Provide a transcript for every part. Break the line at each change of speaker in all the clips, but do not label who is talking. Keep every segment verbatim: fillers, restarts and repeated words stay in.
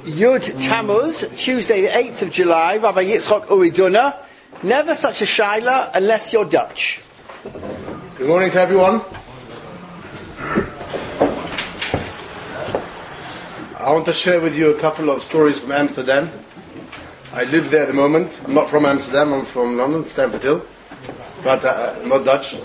Yud Tammuz, Tuesday the eighth of July, Rabbi Yitzchok Uri Dunner. Never such a shaila unless you're Dutch.
Good morning to everyone. I want to share with you a couple of stories from Amsterdam. I live there at the moment. I'm not from Amsterdam, I'm from London, Stamford Hill. But uh, I'm not Dutch.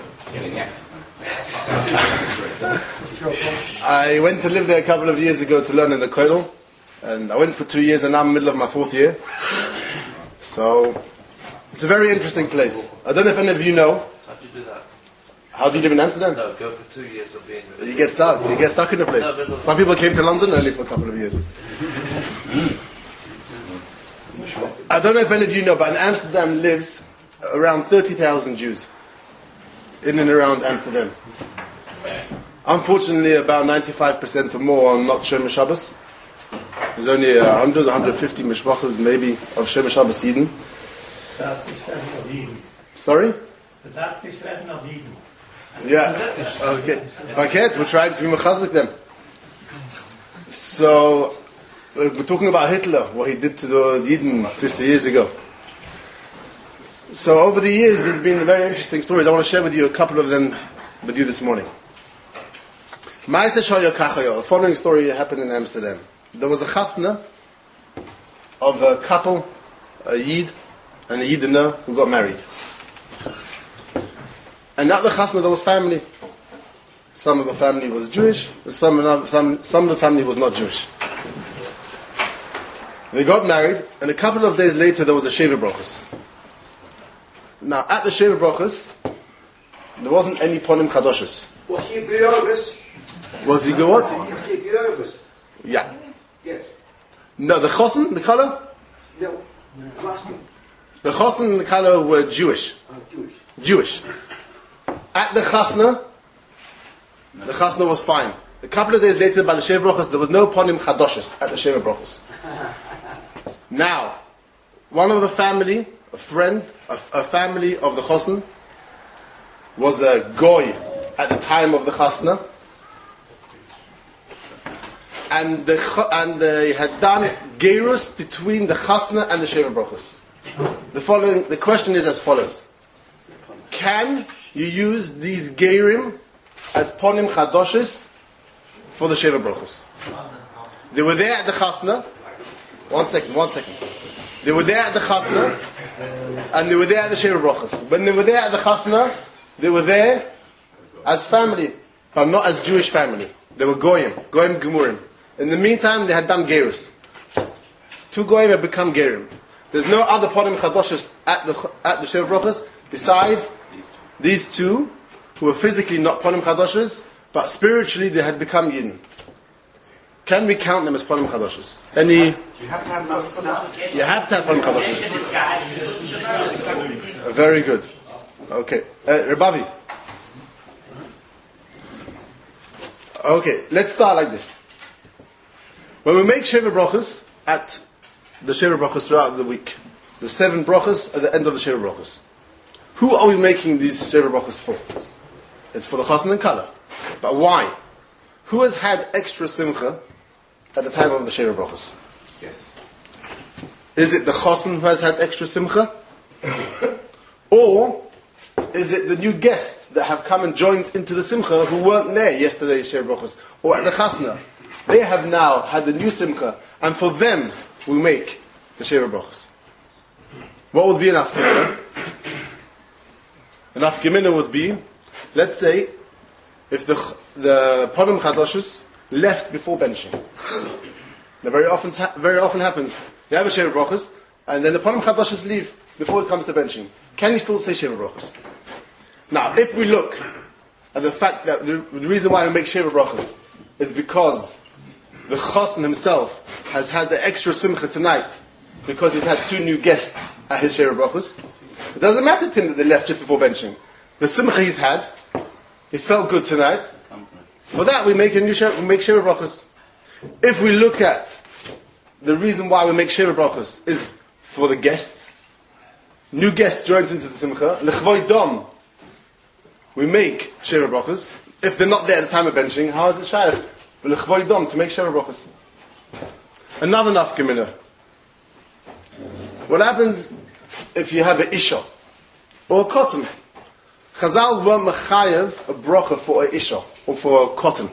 I went to live there a couple of years ago to learn in the Kollel. And I went for two years and now I'm in the middle of my fourth year. So, it's a very interesting place. I don't know if any of you know.
How do you do that?
How do you live in Amsterdam?
No, go for two years of being with
You get stuck. You get stuck in the place.
No,
Some people came to London only for a couple of years. I don't know if any of you know, but in Amsterdam lives around thirty thousand Jews. In and around Amsterdam. Unfortunately, about ninety-five percent or more are not Shomer Shabbos. There's only one hundred, one hundred fifty mishpachos maybe of Shomer Shabbos Yidden. Sorry? Yeah. Okay. Verkehrt, we're trying to be mechazik them. So, we're talking about Hitler, what he did to the Yidden fifty years ago. So, over the years, there's been very interesting stories. I want to share with you a couple of them with you this morning. The following story happened in Amsterdam. There was a chasna of a couple, a Yid and a Yidina, who got married. And at the chasna there was family. Some of the family was Jewish, some of the family, some of the family was not Jewish. They got married, and a couple of days later there was a Sheva Brachos. Now at the Sheva Brachos, there wasn't any Ponim Chadoshes.
Was he Georgis?
Was he what?
Was he Georgis?
Yeah.
Yes.
No, the chosen, the color?
No. Fasting.
The chosen and the color were Jewish.
Oh, Jewish.
Jewish. At the chasna, the chasna was fine. A couple of days later, by the Sheva Brachos, there was no Ponim Chadoshes at the Sheva Brachos. Now, one of the family, a friend, a, a family of the chosen, was a goy at the time of the chasna. And, the, and they had done gerus between the chasna and the Sheva Brachos. The following, the question is as follows: can you use these gerim as ponim chadoshes for the Sheva Brachos? They were there at the chasna. One second, one second. They were there at the chasna, and they were there at the Sheva Brachos. When they were there at the chasna, they were there as family, but not as Jewish family. They were goyim, goyim gemurim. In the meantime, they had done gerus. Two goyim had become gerim. There's no other ponim chadoshes at the at the Sheva Brachos besides these two, who were physically not ponim chadoshes, but spiritually they had become yidden. Can we count them as ponim chadoshes? Any?
You have to have chadoshes.
You have to have ponim chadoshes. Very good. Okay, uh, Rebavi. Okay, let's start like this. When we make Sheva Brachos at the Sheva Brachos throughout the week, the seven brachos at the end of the Sheva Brachos, who are we making these Sheva Brachos for? It's for the chasna and kala. But why? Who has had extra simcha at the time of the Sheva Brachos?
Yes.
Is it the chasna who has had extra simcha? Or is it the new guests that have come and joined into the simcha who weren't there yesterday's Sheva Brachos or at the chasna? They have now had the new simcha, and for them we make the Sheva Brachos. What would be an afgemina? An afgemina would be, let's say, if the the ponim chadoshes left before benching. That very often very often happens. You have a Sheva Brachos, and then the ponim chadoshes leave before it comes to benching. Can you still say Sheva Brachos? Now, if we look at the fact that the, the reason why we make Sheva Brachos is because the chassan himself has had the extra simcha tonight because he's had two new guests at his Sheva Brachos. It doesn't matter to him that they left just before benching. The simcha he's had, he's felt good tonight. For that we make a new Sheva, we make Sheva Brachos. If we look at the reason why we make Sheva Brachos is for the guests, new guests joined into the simcha, l'chvoi dom, we make Sheva Brachos. If they're not there at the time of benching, how is it shaykh? To make Sheva Brachos. Another nafkamina. What happens if you have an isha or a cotton? Chazal weren't mechayev a bracha for a isha or for a cotton.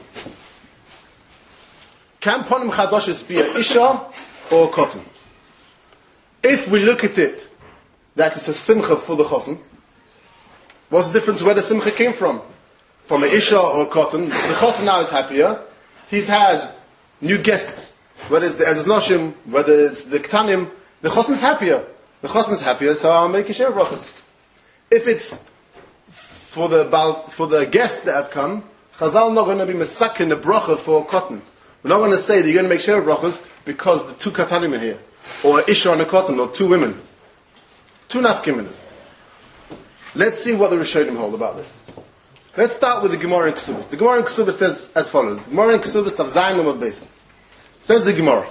Can ponim chadoshes be a isha or a cotton? If we look at it, that it's a simcha for the chosen. What's the difference where the simcha came from? From an isha or a cotton. The chosen now is happier. He's had new guests. Whether it's the Ezes Noshim, whether it's the Ktanim, the chosen's happier. The chosen's happier, so I'll make a share brachas. If it's for the for the guests that have come, Chazal not going to be mesakin the bracha for a cotton. We're not going to say that you're going to make share brachas because the two Katanim are here, or an isha and a cotton, or two women. Two nafkiminas. Let's see what the Rishonim hold about this. Let's start with the Gemara in Ksubis. The Gemara in Ksubis says as follows. The Gemara in Ksubis tav zayin lamad beis. Says the Gemara.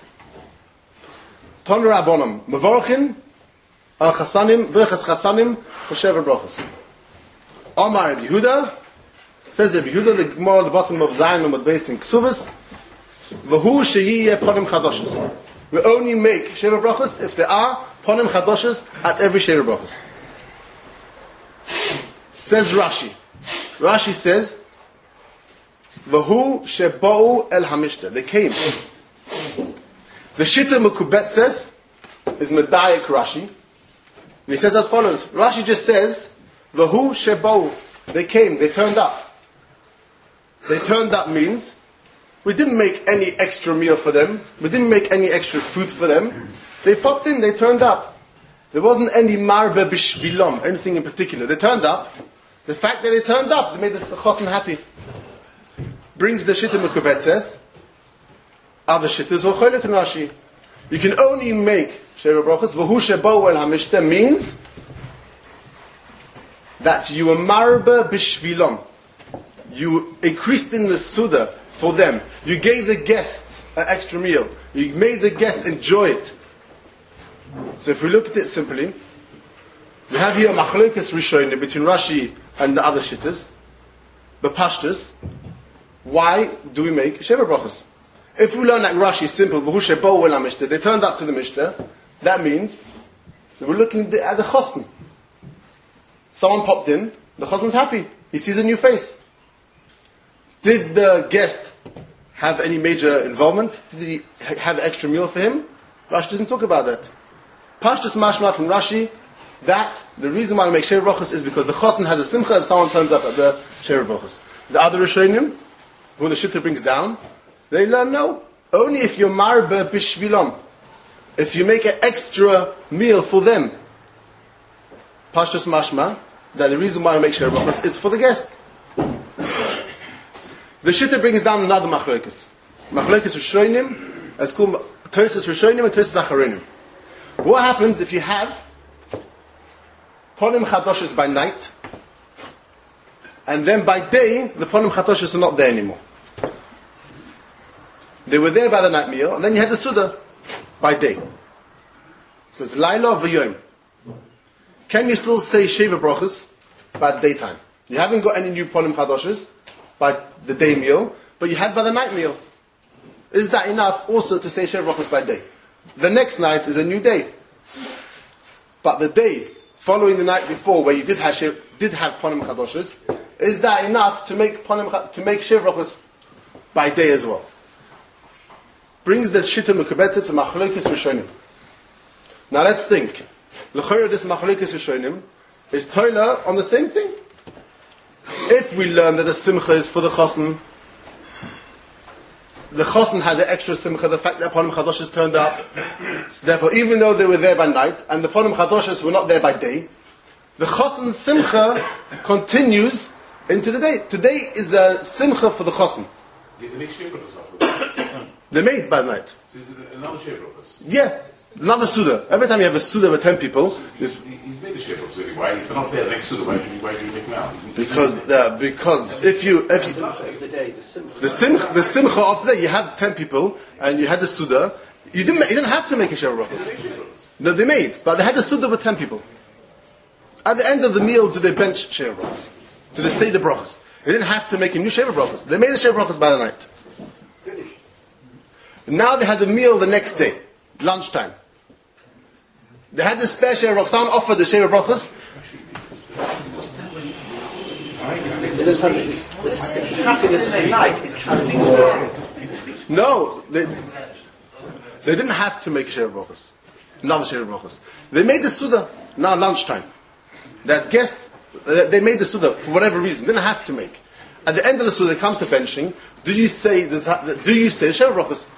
Ton Rabbanim mevorchin al chasanim v'chas chasanim for sheva brachos. Amar Rabbi Yehuda, says Rabbi Yehuda, the Gemara at the bottom of zayin lamad beis in Ksubis. V'hu shehi ponim chadoshes. We only make sheva brachos if there are ponim chadoshes at every sheva brachos. Says Rashi. Rashi says, "Vahu shebou el hamishta." They came. The Shita Mekubet says is Medayek Rashi, and he says as follows. Rashi just says, "Vahu shebou." They came. They turned up. They turned up means we didn't make any extra meal for them. We didn't make any extra food for them. They popped in. They turned up. There wasn't any marbe bishvilom, anything in particular. They turned up. The fact that they turned up, they made the chosen happy. Brings the Shita Mekubet says, other Shittas or Cholik and Rashi. You can only make Sheva Brachos, V'hu shebou el hamishta means that you were marbe bishvilom. You increased in the Suda for them. You gave the guests an extra meal. You made the guests enjoy it. So if we look at it simply, we have here a machlokes rishonim between Rashi and the other shittas, the pashtas. Why do we make sheva brachos? If we learn like Rashi, simple, v'hu shebou el hamishta, they turned up to the Mishnah, that means that we're looking at the chosn. Someone popped in, the chosn's happy, he sees a new face. Did the guest have any major involvement? Did he have an extra meal for him? Rashi doesn't talk about that. Pashtas mashma from Rashi, that the reason why we make sheva brachos is because the chosn has a simcha if someone turns up at the sheva brachos. The other rishonim, who the Shita brings down, they learn no. Only if you're marbe bishvilom. If you make an extra meal for them. Pashtus mashma, that the reason why we make sheva brachos is for the guest. The Shita brings down another machlokes. Machlokes rishonim, as called Tosas rishonim and Tosas acharonim. What happens if you have ponim chadoshes by night, and then by day the ponim chadoshes are not there anymore? They were there by the night meal, and then you had the Suda by day. So it's Laila v'yom. Can you still say Sheva Brachos by daytime? You haven't got any new ponim chadoshes by the day meal, but you had by the night meal. Is that enough also to say Sheva Brachos by day? The next night is a new day. But the day following the night before, where you did have did have ponim chadoshes, is that enough to make ponim to make sheva brachos by day as well? Brings the Shita Mekubetet to machlokes rishonim. Now let's think. L'chorah this machlokes rishonim is toila on the same thing. If we learn that the simcha is for the chosn, the chosn had the extra simcha, the fact that ponim chadoshes turned up. So therefore, even though they were there by night and the ponim chadoshes were not there by day, the chosn simcha continues into the day. Today is a simcha for the chosn.
They make sheva brachos after.
They made by night.
So is it another sheva brachos?
Yeah, another suda. Every time you have a suda with ten people,
He's, he's made a sheva brachos already. Why? If they're not there the next suda, why should you, why should you make them out?
because uh, because if you if you,
the day, the simcha.
the simcha the simcha of today, you had ten people and you had the suda. You didn't you didn't have to make a sheva brachos.
They make sheva brachos.
No, they made, but they had the suda with ten people. At the end of the meal, do they bench sheva brachos? Do they say the brachos? They didn't have to make a new sheva brachos. They made the sheva brachos by the night.
Finished.
Now they had a meal the next day, lunchtime. They had the spare share of someone offered the share of brachas.
Happiness of the night is happiness.
No, they, they didn't have to make a share of brachas. Another share of brachas. They made the suda now lunchtime. That guest, uh, they made the suda for whatever reason. Didn't have to make. At the end of the suda, it comes to benching. Do you say this? Do you say share of brachas?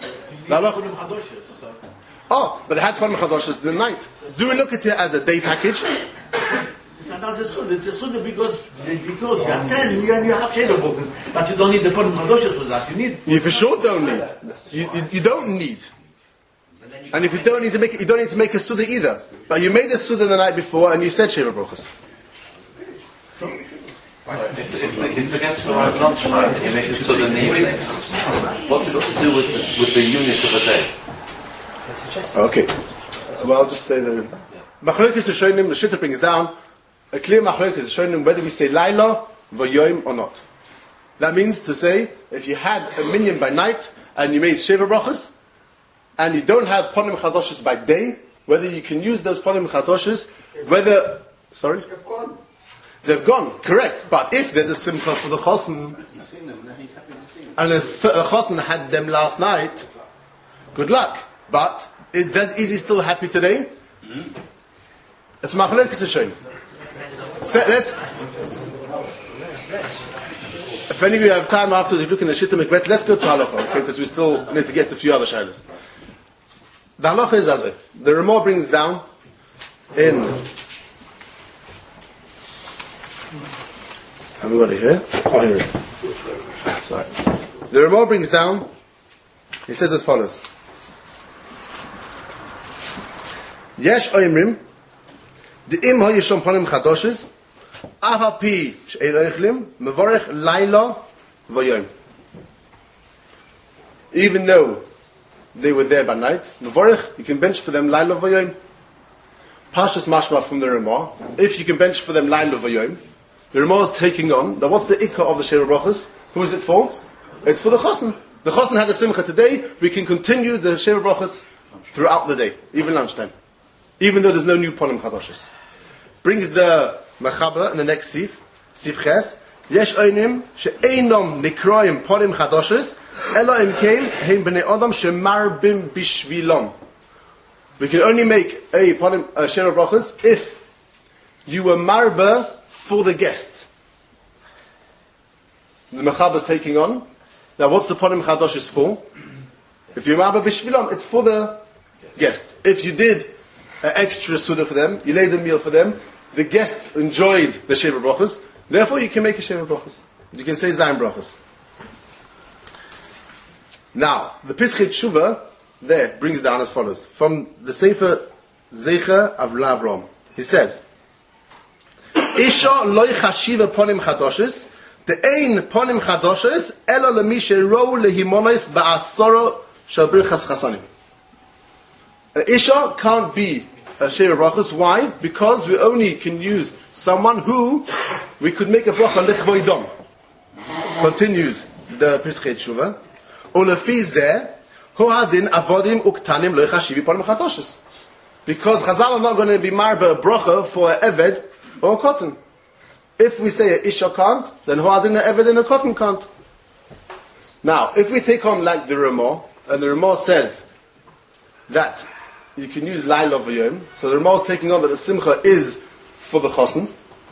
Oh, but they had fun chadoshes the night. Do we look at it as a day package?
It's a suda. It's a suda because because you are ten, you, you have share brachas, but you don't need the Purim Chadoshes for that. You need.
You for sure don't need. You, you, you don't need. And if you don't need to make, you don't need to make a suda either. But you made a suda the night before, and you said sheva brachas.
So if, if, the, if the guests arrive at lunchtime and you make a suda in the evening, what's it got to do with the, with the unit of a day?
Okay. Well, I'll just say that. Machlokes Rishonim, the Shitta brings down a clear machlokes Rishonim whether we say Laila, Vayom or not. That means to say, if you had a minyan by night and you made sheva brachas, and you don't have ponim chadoshes by day, whether you can use those ponim chadoshes, whether sorry,
They've gone.
they've gone, correct. But if there's a simcha for the chosn, and a chosn had them last night, good luck. But is, does, is he still happy today? Mm-hmm. It's machlokes Rishonim. So let's. If any of you have time afterwards, you look in the Shitta Mikbetz, let's go to halacha, okay? Because we still need to get to a few other shilas. The halacha is as well. The Ramah brings down in. Have we got it here? Oh, here it is. Sorry. The Ramah brings down. He says as follows: Yesh oimrim, the im hayishom panim chadoshes, ahapi she'eloichlim mevorech laila vayom. Even though they were there by night, mevorech, you can bench for them laila vayom. Pashas mashma from the Ramah. If you can bench for them laila vayom, the Ramah is taking on. Now, what's the ikka of the sheva brachas? Who is it for? It's for the chosn. The chosn had a simcha today. We can continue the sheva brachas throughout the day, even lunchtime, even though there's no new ponim chadoshes. Brings the Mechaber in the next sif, sif ches. Yesh oinim she'einom nikroim ponim chadoshes ela im kein heim bnei adam shemarbim bishvilom. We can only make a ponim a sheva brachas if you were marba for the guests. The Mechaber is taking on. Now, what's the ponim chadoshes for? If you're marba bishvilom, it's for the guests. If you did an extra suda for them, you laid a meal for them, the guest enjoyed the sheva brachas, therefore you can make a sheva brachas. You can say zayin brachas. Now, the Pischei Tshuva there brings down as follows. From the Sefer Zecher of Lavrom, he says, Isha loy chashiva ponim chadoshes, the ein ponim chadoshes, ela lemi she'ro lehimonos ba'asoro shel birchas chasanim. Isha can't be a sheva brachas. Why? Because we only can use someone who we could make a bracha lechvoidom. Continues the Pischei Tshuva. Ulefi zeh hoadin avodim uktanim lo chashivi ponim chadoshes. Because Chazal are not going to be marba a bracha for an eved or a cotton. If we say a isha can't, then hoadin a eved and a cotton can't. Now, if we take on like the Ramah, and the Ramah says that you can use Laila v'yom. So the Ramah is taking on that the Simcha is for the Chosn.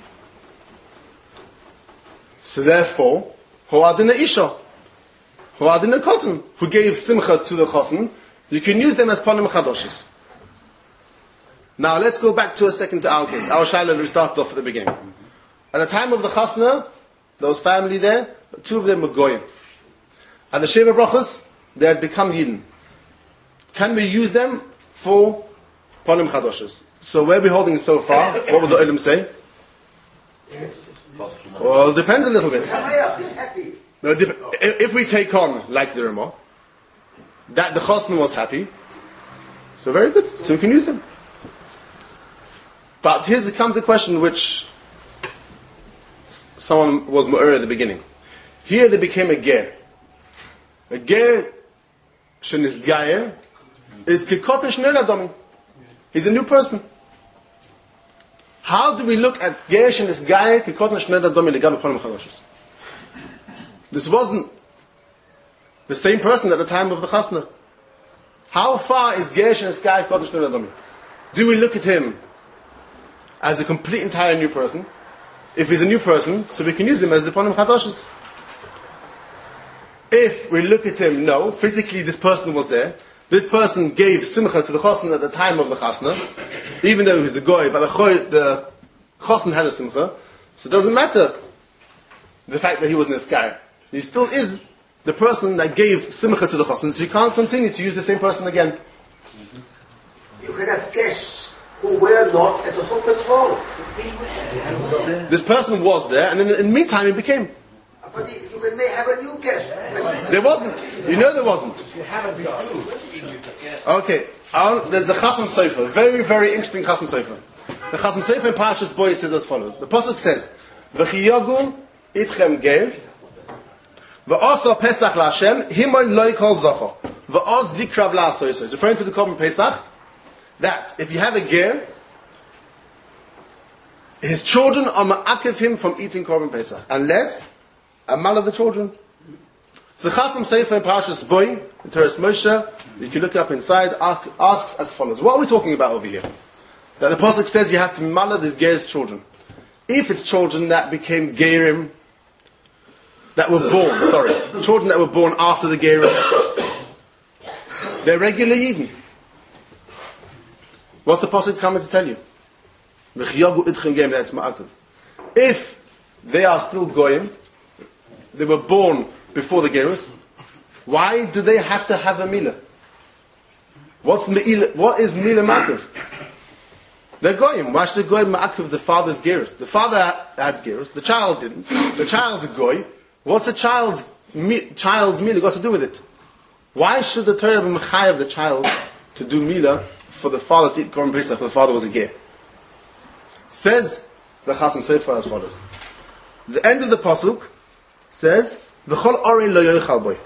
So therefore, Ho'adin Isha, Ho'adin Cotton, who gave Simcha to the Chosn, you can use them as Ponim Chadoshes. Now let's go back to a second to our case. Our Shaila we started off at the beginning. At the time of the Chasna, there was family there, two of them were Goyim. At the Sheva Brachas, they had become Yidden. Can we use them for Ponim Chadoshes? So where are we holding so far? What would the Olim say?
Yes.
Well, it depends a little bit.
It's happy.
No, it dep- if we take on, like the Ramah, that the Chosn was happy, so very good, so we can use them. But here comes a question which someone was more at the beginning. Here they became a ger. A ger shenisgayer is kikotin shnei adomim. He's a new person. How do we look at ger shenisgayer kikotin shnei adomim legabe ponim chadashos? This wasn't the same person at the time of the chasna. How far is ger shenisgayer kikotin shnei adomim? Do we look at him as a complete entire new person? If he's a new person, so we can use him as the ponim chadashos. If we look at him, no, physically this person was there. This person gave simcha to the chasna at the time of the chasna, even though he was a goy, but the, choy, the chasna had a simcha, so it doesn't matter the fact that he was an eskar. He still is the person that gave simcha to the chasna, so you can't continue to use the same person again.
You can have guests who were not at the chum at all.
This person was there, and then in the meantime he became.
But you can may have a new guest.
There wasn't. You know there wasn't. Okay. Uh, there's the Chasam Sofer. Very, very interesting Chasam Sofer. The Chasam Sofer in Parashas Boy says as follows. The Pasuk says, V'chiyogu itchem ger, v'osa Pesach la'Hashem, himon lo yikol zocho, v'oz zikrav la'asoyso. It's referring to the Korban Pesach, that if you have a ger, his children are ma'akev him from eating Korban Pesach. Unless a mal of the children. So the Chasam Sofer in Parashas Boy, in Teres Moshe, you can look up inside, ask, asks as follows. What are we talking about over here? That the Pasuk says you have to mala this ger's children. If it's children that became gerim, that were born, sorry, children that were born after the gerim, they're regular Yidden. What's the Pasuk coming to tell you? If they are still goyim, they were born before the gerus, why do they have to have a milah? What's me'ila, what is milah ma'akev? They're goyim. Why should the goy ma'akev the father's gerus? The father had gerus, the child didn't. The child's a goy. What's a child's mi, child's milah got to do with it? Why should the Torah be mechayev the child to do milah for the father to eat korban pesach? The father was a ger. Says the Chasam Sofer as follows. The end of the pasuk says, "V'chol orin lo yochal boy."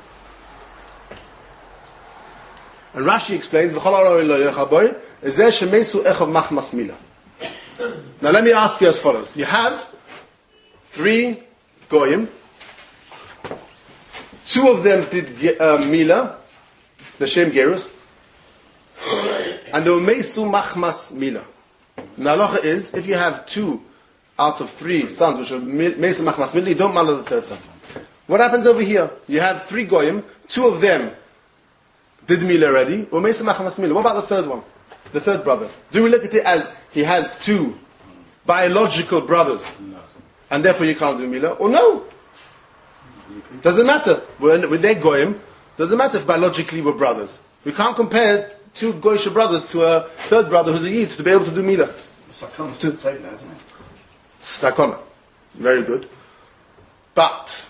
And Rashi explains, "V'chol orin lo yochal boy is there shemesu echov machmas milah." Now let me ask you as follows: you have three goyim. Two of them did uh, milah, the shem gerus, and they were mesu machmas milah. Now halacha is, if you have two out of three sons which are mesu machmas milah, you don't mala the third son. What happens over here? You have three goyim, two of them did milah already, or mesu machmas milah. What about the third one? The third brother. Do we look at it as he has two biological brothers, and therefore you can't do milah? Or no? Doesn't matter. When, when they're goyim, doesn't matter if biologically we're brothers. We can't compare two goyish brothers to a third brother who's a yid to be able to do milah.
Sakana still saying that, isn't it?
Sakana. Very good. But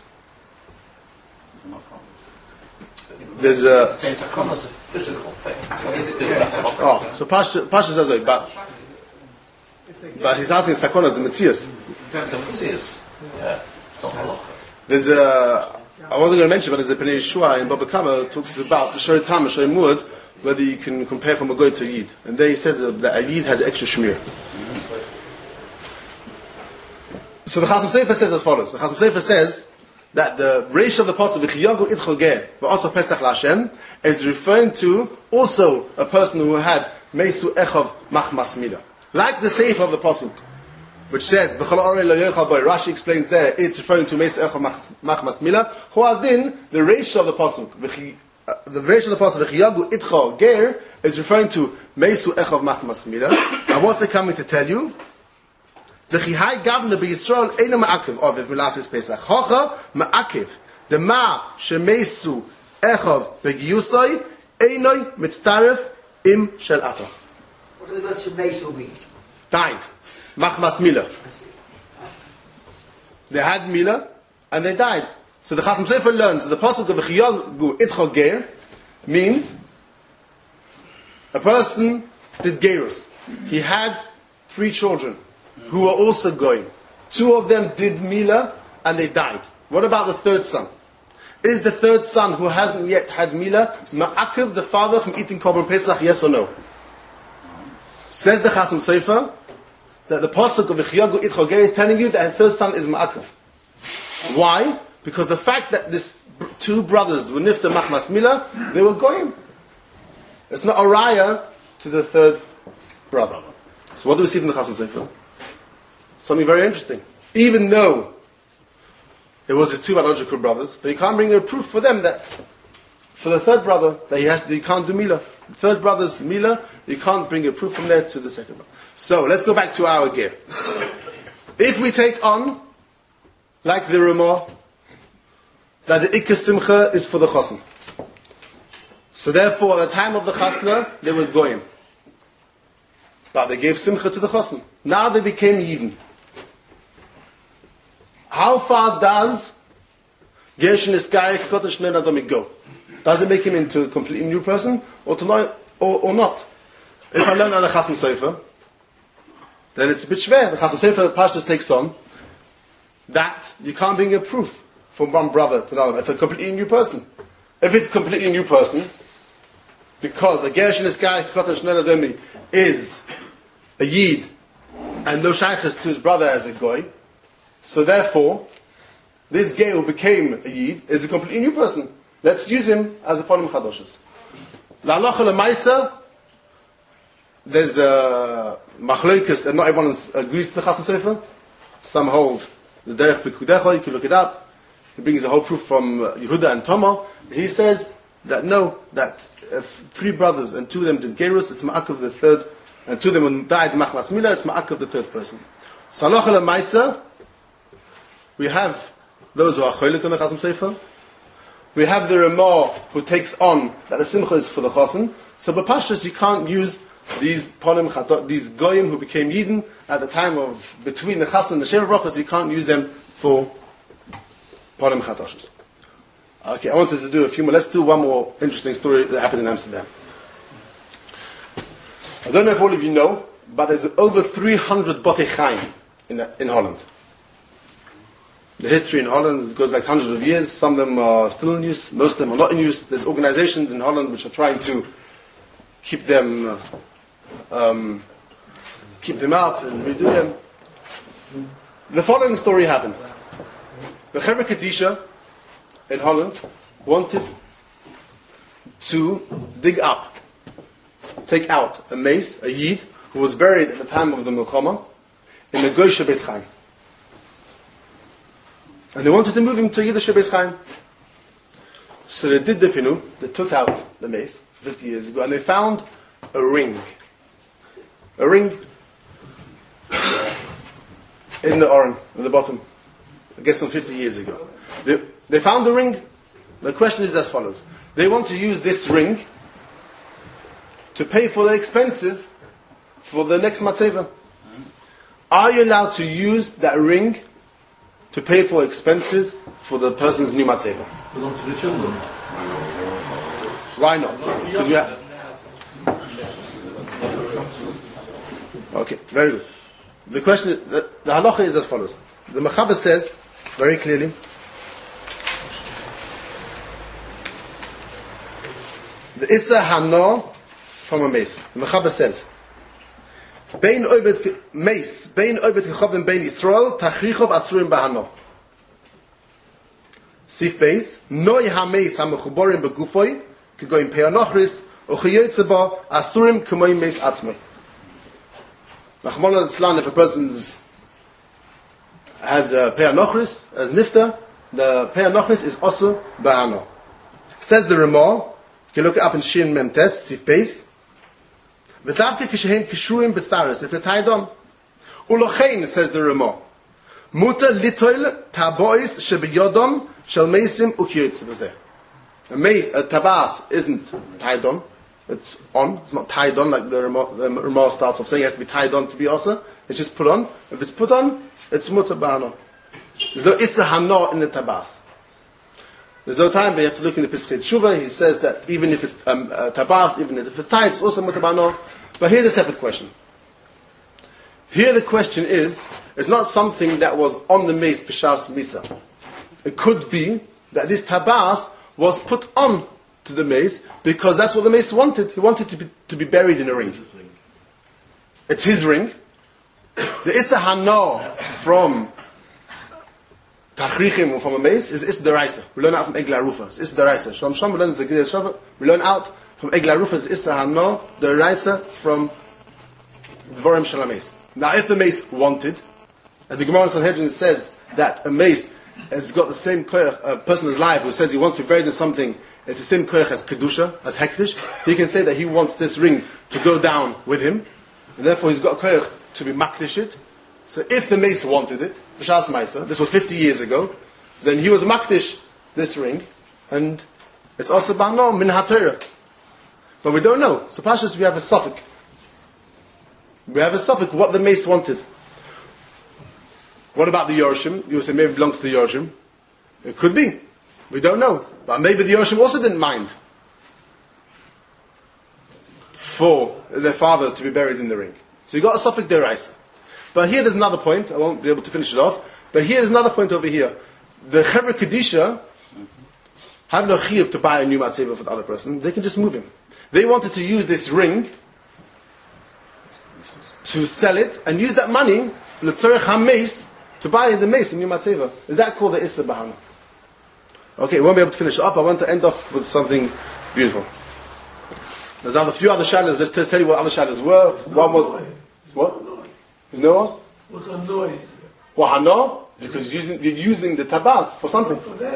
there's a...
Saying sakana is a physical thing.
Oh, so Pasha, Pasha says, but, but he's asking sakana is a metzias.
Depends on what it is. Yeah, it's not halacha.
There's a... I wasn't going to mention, but there's a Pnei Yeshua in Baba Kama talks about the Shori Tam and Shori Muad, whether you can compare from a goy to a yid. And there he says that a yid has extra shmir. So the Chasam Sofer says as follows. The Chasam Sofer says that the ratio of the pasuk v'chiyagu itchol ger v'osa pesach la'Hashem is referring to also a person who had mesu echov machmas milah. Like the seif of the pasuk, which says v'chol orei lo yochal boy. Rashi explains there it's referring to mesu echov machmas milah. Huadin, the ratio of the pasuk uh, the ratio of the pasuk v'chiyagu itchol ger is referring to mesu echov machmas milah. Now what's it coming to tell you? The chihai gavna b'Yisrael eino ma'akev oviv milasis pesach. Hocha ma'akev. The ma shemesu echov b'giyusoi einoi mitztaref im shel ata.
What does the word shemesu mean?
Died. Machmas milah. They had milah and they died. So the Chasam Sofer learns that the pasuk of v'chiyagu itchol ger means a person did gerus. He had three children who were also going. Two of them did milah and they died. What about the third son? Is the third son who hasn't yet had Mila ma'akiv the father from eating Korban Pesach, yes or no? Says the Chasam Sofer that the pasuk of V'chiyagu Itcho Ger is telling you that the third son is ma'akiv. Why? Because the fact that these two brothers were nifta machmas Mila, they were goyim. It's not a raya to the third brother. So what do we see from the Chasam Sofer? Something very interesting. Even though it was his two biological brothers, but he can't bring a proof for them that for the third brother that he has, that he can't do Mila. The third brother's Mila, you can't bring a proof from there to the second brother. So let's go back to our gear. If we take on, like the Ramah, that the Ikka Simcha is for the Chassan. So therefore, at the time of the Chasna, they were Goyim. But they gave Simcha to the Chassan. Now they became Yidden. How far does Gershon Iskaya Kodesh Shnei Nadomik go? Does it make him into a completely new person, or to know, or, or not? If I learn on the Chasam Sofer, then it's a bit schwer. The Chasam Sofer Pashtus takes on that you can't bring a proof from one brother to another. It's a completely new person. If it's a completely new person, because a Gershon Iskaya Kodesh Shnei Nadomik is a Yid and no shaykhs to his brother as a Goy, so therefore, this Gay who became a Yid is a completely new person. Let's use him as a Ponim Chadoshes. La halacha l'maisa, there's a machloikus that not everyone agrees to the Chasam Sofer. Some hold the Derech Pekudecha, you can look it up. He brings a whole proof from uh, Yehuda and Tomo. He says that no, that if three brothers and two of them did Gerus, it's Ma'akav the third, and two of them died Machmas Mila, it's Ma'akav the third person. So halacha l'maisa, we have those who are cholik on the Chasam Sofer. We have the Ramah who takes on that the Simcha is for the Chassan. So b'pashtus you can't use these ponim chato, these goyim who became Yidden at the time of between the Chassan and the Sheva Brachos. You can't use them for ponim chatoshes. Okay, I wanted to do a few more. Let's do one more interesting story that happened in Amsterdam. I don't know if all of you know, but there's over three hundred Botei Chaim in in Holland. The history in Holland goes back hundreds of years. Some of them are still in use. Most of them are not in use. There's organizations in Holland which are trying to keep them, uh, um, keep them up and redo them. The following story happened. The Chevra Kadisha in Holland wanted to dig up, take out a mace, a Yid, who was buried at the time of the Milchama in the Goy Beis Chaim. And they wanted to move him to Yiddish Beis Chaim. So they did the pinu, they took out the mace fifty years ago, and they found a ring. A ring in the Oren, at the bottom. I guess from fifty years ago. They, they found the ring. The question is as follows. They want to use this ring to pay for the expenses for the next matzeva. Are you allowed to use that ring to pay for expenses for the person's new matzeva?
Belongs to the children.
Why not? Because we have... Okay, very good. The question, the, the halacha is as follows. The Mechaber says very clearly, the Issa Hano from a mace. The Mechaber says, Bein oibet mace, bein oibet kechovim bein Yisrael, tachrichov asurim bahano. Sif beis, noi ha-mace ha-mechuborim begufoi, kegoim pe'anochris, u'chayotze ba asurim kemoim mace atzmoi. Nachmon al-Islam, if a person has a pe'anochris, as nifta, the pe'anochris is also bahano. Says the Ramah, you can look it up in Shin Memtes, Sif beis, V'tavke kishehem kishruim b'saris, if they're tied on. Ulochein, says the Ramah, muta litoil tabois shebiyodom shel meisrim ukiyotz v'zeh. A mace, a tabas isn't tied on. It's on. It's not tied on like the Ramah, the Ramah starts off saying it has to be tied on to be also. It's just put on. If it's put on, it's muta ba'ano. There's no issa hano in the tabas. There's no time, but you have to look in the Pischei Tshuva. He says that even if it's um, uh, tabas, even if it's tied, it's also muta ba'ano. But here's a separate question. Here the question is, it's not something that was on the mace b'shas misa. It could be that this tabas was put on to the mace because that's what the mace wanted. He wanted to be, to be buried in a ring. It's his ring. The Issa Hana from Tachrichim or from a mace is Issa Deraisa. We learn out from Egla Rufa. It's Issa Deraisa. Shalom Shalom, we learn the Gidei Shabbat. We learn out from Egla Rufa is Issa Hana Deraisa from Dvorim Shalames. Now, if the mace wanted, and the Gemara in Sanhedrin says that a mace has got the same koyach, a person is alive who says he wants to be buried in something, it's the same koyach as Kedusha, as Hektish, he can say that he wants this ring to go down with him, and therefore he's got a koyach to be makdish it. So if the mace wanted it, B'shas Maisa, this was fifty years ago, then he was makdish this ring, and it's also ba'no min haTorah. But we don't know. So Pashas, we have a suffix. We have a suffix what the mace wanted. What about the Yorshim? You will say maybe it belongs to the Yorshim. It could be. We don't know. But maybe the Yorshim also didn't mind for their father to be buried in the ring. So you got a suffix deraisa. But here there's another point. I won't be able to finish it off. But here there's another point over here. The Chevra Kedisha have no chiyuv to buy a new matzeva for the other person. They can just move him. They wanted to use this ring to sell it and use that money l'tzorech ha-mace to buy the mace in new matzeva. Is that called the Issa Bahana? Okay, we won't be able to finish it up. I want to end off with something beautiful. There's now a few other shadows. Let's just tell you what other shadows were. One was what? There's no one?
What's a noise?
What Hano? Because you're using, you're using the tabas for something.
For them.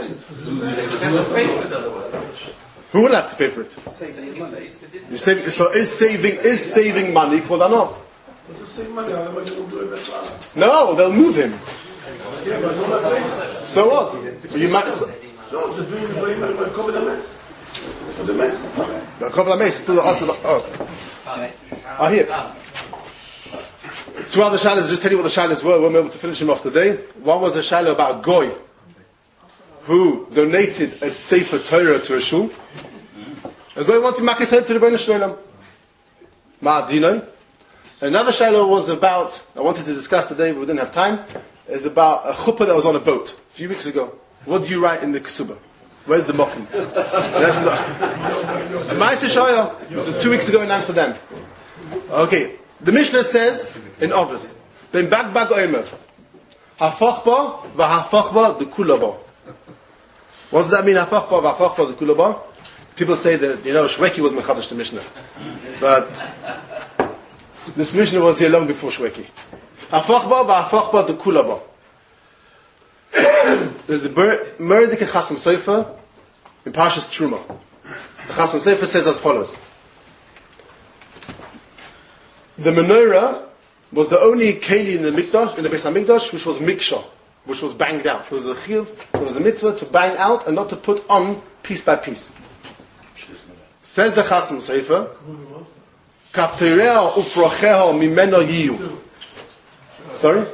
Who will have to pay for it? You save, so is saving is saving money called Hano?
But to save money, otherwise they will do it better.
No, they'll move him.
Yeah, but no mess.
So what? So you might. So,
No, they're doing it for him, but cover the mess. For the mess.
the Kabbalah Mace is still the answer. Oh, oh here. Two other shadows, just tell you what the shadows were. We won't be able to finish them off today. One was a shadow about Goy, who donated a Sefer Torah to a shul. A Goy wanted to make it to the Rebbeinu Shalom. Ma'adino. Another shadow was about, I wanted to discuss today, but we didn't have time, is about a chuppah that was on a boat a few weeks ago. What do you write in the Kesubah? Where's the mokum? That's not. The Ma'aseh Shaya, this was two weeks ago in Amsterdam. Okay. The Mishnah says in Ovis, "Ben bag bag oimer, hafachba v'hafachba the kulaba." What does that mean? Hafachba v'hafachba the kulaba. People say that you know Shweki was mechadash the Mishnah, but this Mishnah was here long before Shweki. Hafachba v'hafachba the kulaba. There's a Merdike Chasam Sofer in Parshas Truma. The Chasam Sofer says as follows. The menorah was the only keli in the mikdash, in the Beis Hamikdash, which was miksha, which was banged out. There was a chiyuv, there was a mitzvah to bang out and not to put on piece by piece. Says the Chasam Sofer, "Kapterea ufrocheha mimeno yiyu." Sorry.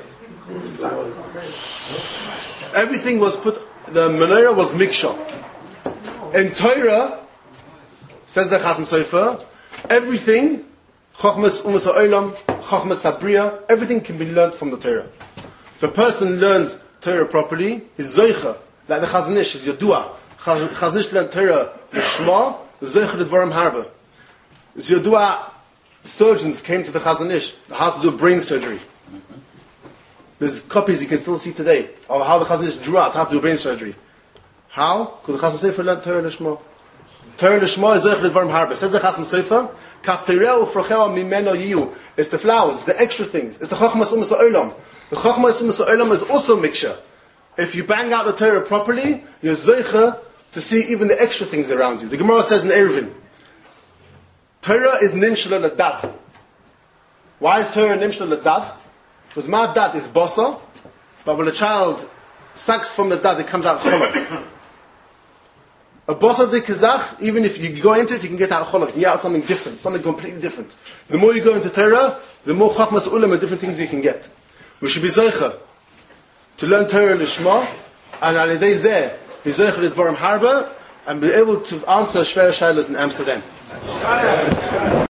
Everything was put. The menorah was miksha. In Torah, says the Chasam Sofer, everything. Chochmas umas ha'olam, chochmas habriya, everything can be learned from the Torah. If a person learns Torah properly, he's zoicha, like the Chazon Ish, is yodua. Chazon Ish learned Torah l'shma, zoicha l'dvarim harba. It's yodua, surgeons came to the Chazon Ish, how to do brain surgery. There's copies you can still see today of how the Chazon Ish drew out how to do brain surgery. How? Because the Chazon Sofer learned Torah l'shma. Torah l'shma is zoicha l'dvarim harba. Says the Chasam Sofer, Kaftereu ufrocheo mimeno yiyu. It's the flowers, it's the extra things. It's the chochmas umas ha'olam. The chochmas umas ha'olam is also miksha. If you bang out the Torah properly, you're zoicha to see even the extra things around you. The Gemara says in Eruvin, Torah is nimshla l'dad. Why is Torah nimshla l'dad? Because my dad is bossa, but when a child sucks from the dad, it comes out cholov. A bossa de kazach, even if you go into it, you can get out cholov. You can get out something different, something completely different. The more you go into Torah, the more chachmas ulam and different things you can get. We should be zoicha to learn Torah l'shma, and al yedei zeh be zoicha l'dvarim harba, and be able to answer shver shaylos in Amsterdam.